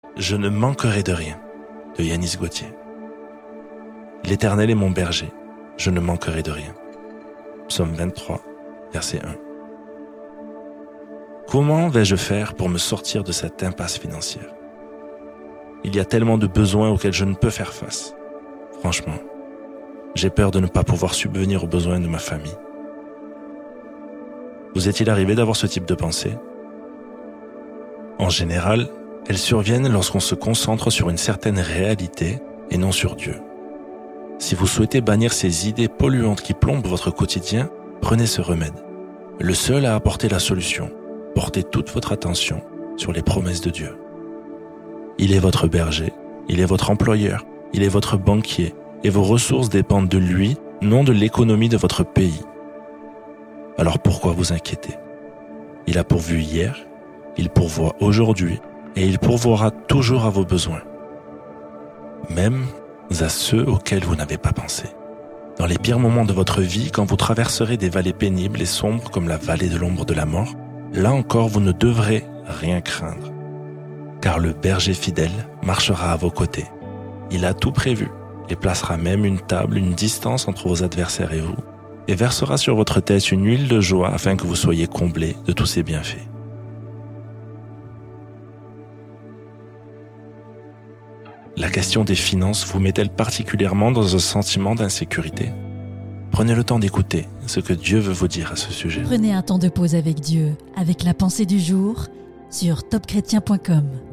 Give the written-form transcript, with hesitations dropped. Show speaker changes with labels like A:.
A: Je ne manquerai de rien, de Yanis Gauthier. L'Éternel est mon berger, je ne manquerai de rien. Psaume 23, verset 1. Comment vais-je faire pour me sortir de cette impasse financière ? Il y a tellement de besoins auxquels je ne peux faire face. Franchement, j'ai peur de ne pas pouvoir subvenir aux besoins de ma famille. Vous est-il arrivé d'avoir ce type de pensée ? En général, elles surviennent lorsqu'on se concentre sur une certaine réalité et non sur Dieu. Si vous souhaitez bannir ces idées polluantes qui plombent votre quotidien, prenez ce remède. Le seul à apporter la solution. Portez toute votre attention sur les promesses de Dieu. Il est votre berger, il est votre employeur, il est votre banquier, et vos ressources dépendent de lui, non de l'économie de votre pays. Alors pourquoi vous inquiéter ? Il a pourvu hier, il pourvoit aujourd'hui, et il pourvoira toujours à vos besoins. Même à ceux auxquels vous n'avez pas pensé. Dans les pires moments de votre vie, quand vous traverserez des vallées pénibles et sombres comme la vallée de l'ombre de la mort, là encore vous ne devrez rien craindre. Car le berger fidèle marchera à vos côtés. Il a tout prévu, et placera même une table, une distance entre vos adversaires et vous, et versera sur votre tête une huile de joie afin que vous soyez comblés de tous ses bienfaits. La question des finances vous met-elle particulièrement dans un sentiment d'insécurité ? Prenez le temps d'écouter ce que Dieu veut vous dire à ce sujet.
B: Prenez un temps de pause avec Dieu, avec la pensée du jour, sur topchrétien.com.